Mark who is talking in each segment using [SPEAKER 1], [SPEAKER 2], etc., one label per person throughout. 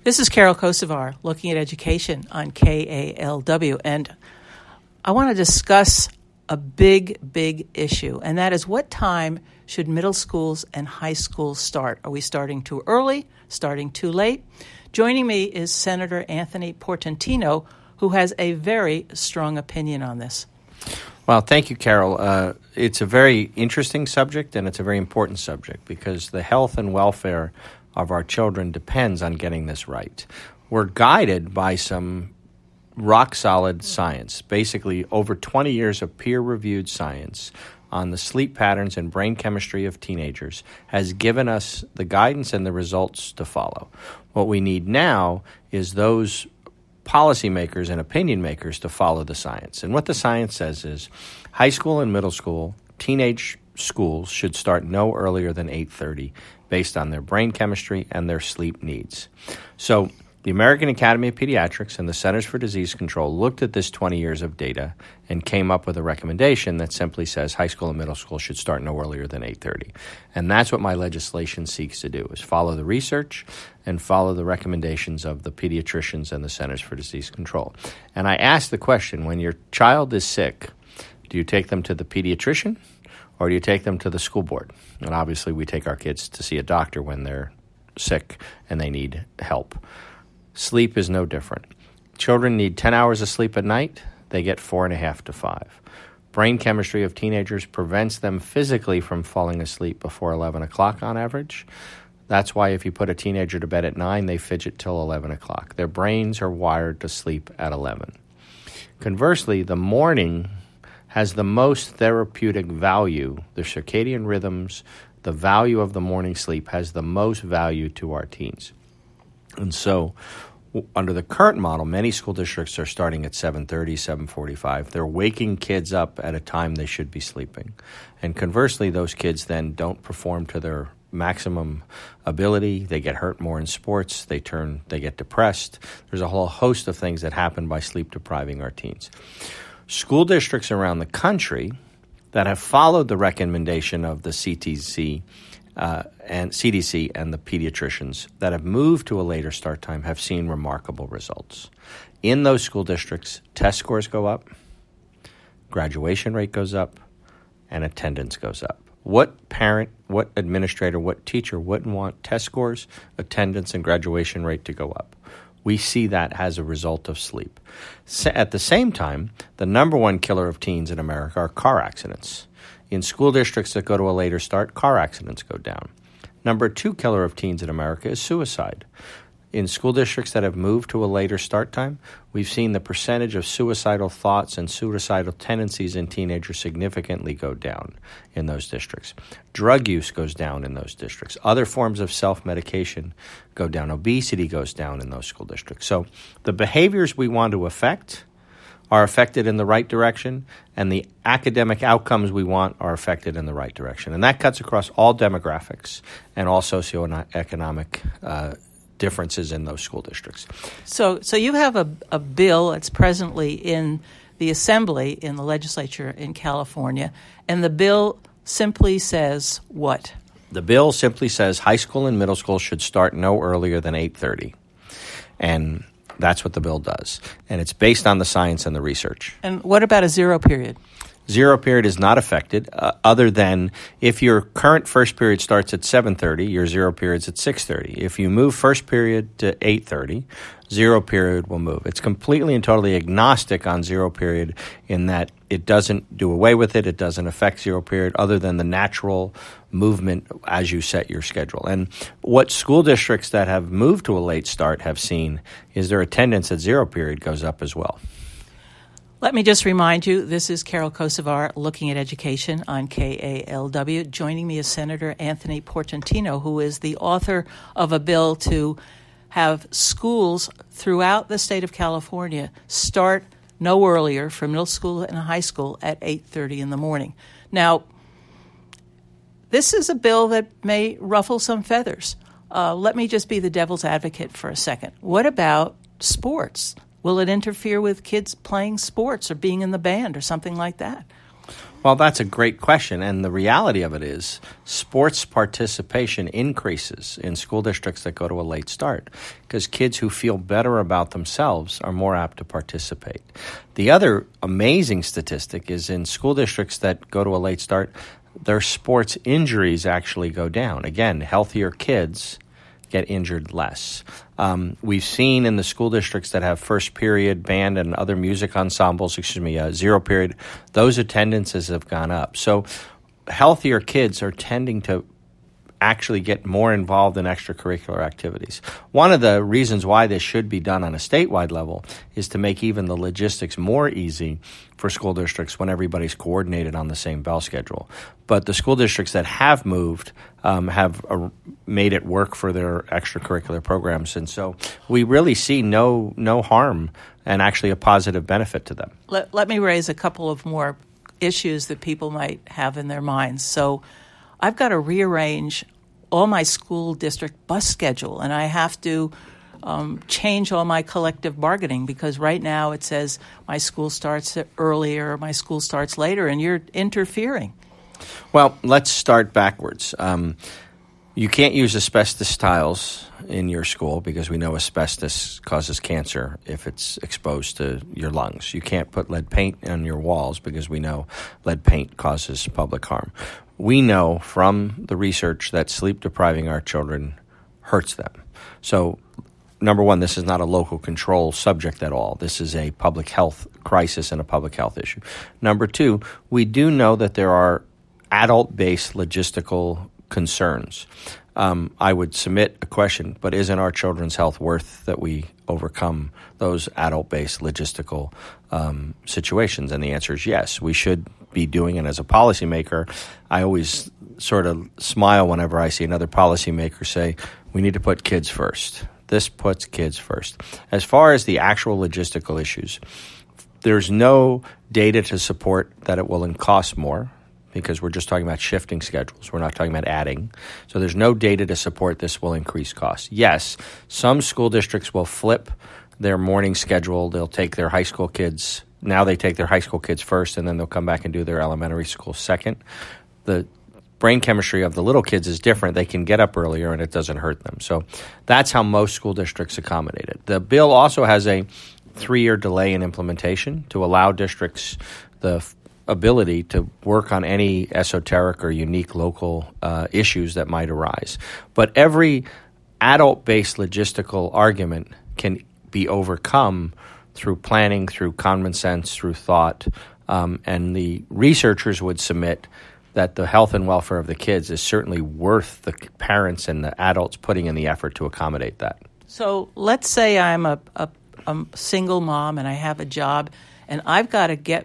[SPEAKER 1] This is Carol Kosovar, looking at education on KALW, and I want to discuss a big issue, and that is what time should middle schools and high schools start? Are we starting too early, starting too late? Joining me is Senator Anthony Portantino, who has a very strong opinion on this.
[SPEAKER 2] Well, thank you, Carol. It's a very interesting subject, and it's a very important subject because the health and welfare of our children depends on getting this right. We're guided by some rock-solid science, basically over 20 years of peer-reviewed science on the sleep patterns and brain chemistry of teenagers has given us the guidance and the results to follow. What we need now is those policymakers and opinion makers to follow the science. And what the science says is high school and middle school, teenage schools should start no earlier than 8:30 based on their brain chemistry and their sleep needs. So the American Academy of Pediatrics and the Centers for Disease Control looked at this 20 years of data and came up with a recommendation that simply says high school and middle school should start no earlier than 8:30. And that's what my legislation seeks to do, is follow the research and follow the recommendations of the pediatricians and the Centers for Disease Control. And I ask the question, when your child is sick, do you take them to the pediatrician or do you take them to the school board? And obviously we take our kids to see a doctor when they're sick and they need help. Sleep is no different. Children need 10 hours of sleep at night. They get 4.5 to 5. Brain chemistry of teenagers prevents them physically from falling asleep before 11 o'clock on average. That's why if you put a teenager to bed at 9, they fidget till 11 o'clock. Their brains are wired to sleep at 11. Conversely, the morning has the most therapeutic value. The circadian rhythms, the value of the morning sleep has the most value to our teens. And so under the current model, many school districts are starting at 7:30, 7:45. They're waking kids up at a time they should be sleeping. And conversely, those kids then don't perform to their maximum ability. They get hurt more in sports. They get depressed. There's a whole host of things that happen by sleep depriving our teens. School districts around the country that have followed the recommendation of the CDC and the pediatricians that have moved to a later start time have seen remarkable results. In those school districts, test scores go up, graduation rate goes up, and attendance goes up. What parent, what administrator, what teacher wouldn't want test scores, attendance, and graduation rate to go up? We see that as a result of sleep. At the same time, the number one killer of teens in America are car accidents. In school districts that go to a later start, car accidents go down. Number two killer of teens in America is suicide. In school districts that have moved to a later start time, we've seen the percentage of suicidal thoughts and suicidal tendencies in teenagers significantly go down in those districts. Drug use goes down in those districts. Other forms of self-medication go down. Obesity goes down in those school districts. So the behaviors we want to affect are affected in the right direction, and the academic outcomes we want are affected in the right direction. And that cuts across all demographics and all socioeconomic differences in those school districts.
[SPEAKER 1] So you have a bill that's presently in the Assembly, in the legislature in California, and the bill simply says what?
[SPEAKER 2] The bill simply says high school and middle school should start no earlier than 8:30. And that's what the bill does. And it's based on the science and the research.
[SPEAKER 1] And what about a zero period?
[SPEAKER 2] Zero period is not affected other than if your current first period starts at 7:30, your zero period's at 6:30. If you move first period to 8:30, zero period will move. It's completely and totally agnostic on zero period in that it doesn't do away with it. It doesn't affect zero period other than the natural movement as you set your schedule. And what school districts that have moved to a late start have seen is their attendance at zero period goes up as well.
[SPEAKER 1] Let me just remind you, this is Carol Kosovar looking at education on KALW. Joining me is Senator Anthony Portantino, who is the author of a bill to have schools throughout the state of California start no earlier for middle school and high school at 8:30 in the morning. Now, this is a bill that may ruffle some feathers. Let me just be the devil's advocate for a second. What about sports? Will it interfere with kids playing sports or being in the band or something like that?
[SPEAKER 2] Well, that's a great question, and the reality of it is sports participation increases in school districts that go to a late start because kids who feel better about themselves are more apt to participate. The other amazing statistic is in school districts that go to a late start, their sports injuries actually go down. Again, healthier kids get injured less. We've seen in the school districts that have first period band and other music ensembles, zero period, those attendances have gone up. So healthier kids are tending to actually get more involved in extracurricular activities. One of the reasons why this should be done on a statewide level is to make even the logistics more easy for school districts when everybody's coordinated on the same bell schedule. But the school districts that have moved have made it work for their extracurricular programs. And so we really see no harm and actually a positive benefit to them.
[SPEAKER 1] Let me raise a couple of more issues that people might have in their minds. So I've got to rearrange all my school district bus schedule, and I have to change all my collective bargaining because right now it says my school starts earlier, my school starts later, and you're interfering.
[SPEAKER 2] Well, let's start backwards. You can't use asbestos tiles in your school because we know asbestos causes cancer if it's exposed to your lungs. You can't put lead paint on your walls because we know lead paint causes public harm. We know from the research that sleep depriving our children hurts them. So, number one, this is not a local control subject at all. This is a public health crisis and a public health issue. Number two, we do know that there are adult-based logistical concerns. I would submit a question, but isn't our children's health worth that we overcome those adult-based logistical situations? And the answer is yes. We should be doing it. As a policymaker, I always sort of smile whenever I see another policymaker say, we need to put kids first. This puts kids first. As far as the actual logistical issues, there's no data to support that it will cost more, because we're just talking about shifting schedules. We're not talking about adding. So there's no data to support this will increase costs. Yes, some school districts will flip their morning schedule. They'll take their high school kids. Now they take their high school kids first, and then they'll come back and do their elementary school second. The brain chemistry of the little kids is different. They can get up earlier, and it doesn't hurt them. So that's how most school districts accommodate it. The bill also has a 3-year delay in implementation to allow districts the ability to work on any esoteric or unique local issues that might arise. But every adult-based logistical argument can be overcome through planning, through common sense, through thought, and the researchers would submit that the health and welfare of the kids is certainly worth the parents and the adults putting in the effort to accommodate that.
[SPEAKER 1] So let's say I'm a single mom and I have a job, and I've got to get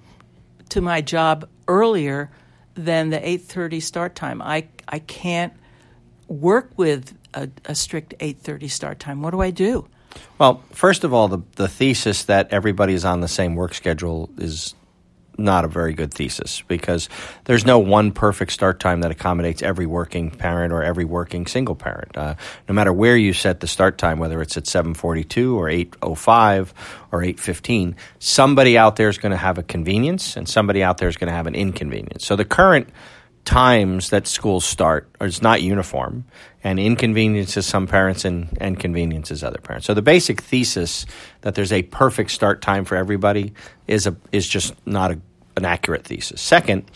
[SPEAKER 1] to my job earlier than the 8:30 start time. I can't work with a strict 8:30 start time. What do I do?
[SPEAKER 2] Well, first of all, the thesis that everybody is on the same work schedule is not a very good thesis because there's no one perfect start time that accommodates every working parent or every working single parent. No matter where you set the start time, whether it's at 7:42 or 8:05 or 8:15, somebody out there is going to have a convenience and somebody out there is going to have an inconvenience. So the current times that schools start is not uniform and inconveniences some parents and conveniences other parents. So the basic thesis that there's a perfect start time for everybody is just not an accurate thesis. Second,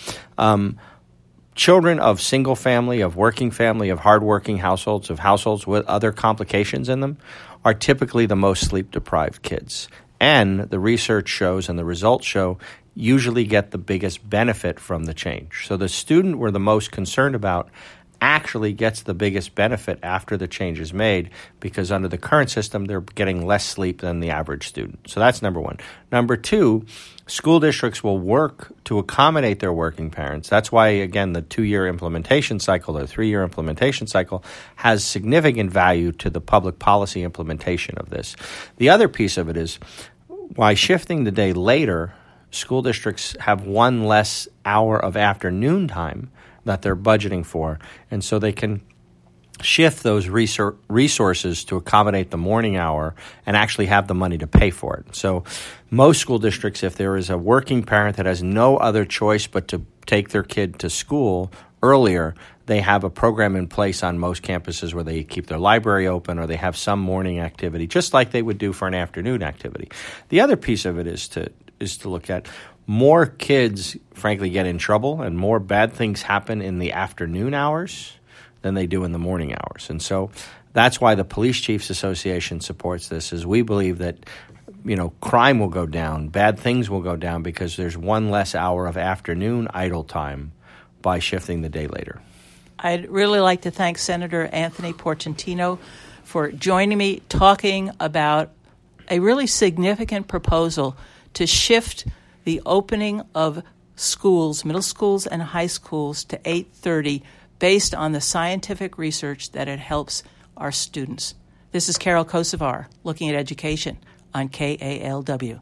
[SPEAKER 2] children of single family, of working family, of hardworking households, of households with other complications in them are typically the most sleep-deprived kids. And the research shows and the results show usually get the biggest benefit from the change. So the student we're the most concerned about actually gets the biggest benefit after the change is made because under the current system, they're getting less sleep than the average student. So that's number one. Number two, school districts will work to accommodate their working parents. That's why, again, the 2-year implementation cycle or 3-year implementation cycle has significant value to the public policy implementation of this. The other piece of it is why shifting the day later, school districts have one less hour of afternoon time that they're budgeting for, and so they can shift those resources to accommodate the morning hour and actually have the money to pay for it. So most school districts, if there is a working parent that has no other choice but to take their kid to school earlier, they have a program in place on most campuses where they keep their library open or they have some morning activity, just like they would do for an afternoon activity. The other piece of it is to look at more kids, frankly, get in trouble and more bad things happen in the afternoon hours than they do in the morning hours. And so that's why the Police Chiefs Association supports this, is we believe that, crime will go down, bad things will go down because there's one less hour of afternoon idle time by shifting the day later.
[SPEAKER 1] I'd really like to thank Senator Anthony Portantino for joining me talking about a really significant proposal to shift the opening of schools, middle schools and high schools, to 8:30 based on the scientific research that it helps our students. This is Carol Kosovar, looking at education on KALW.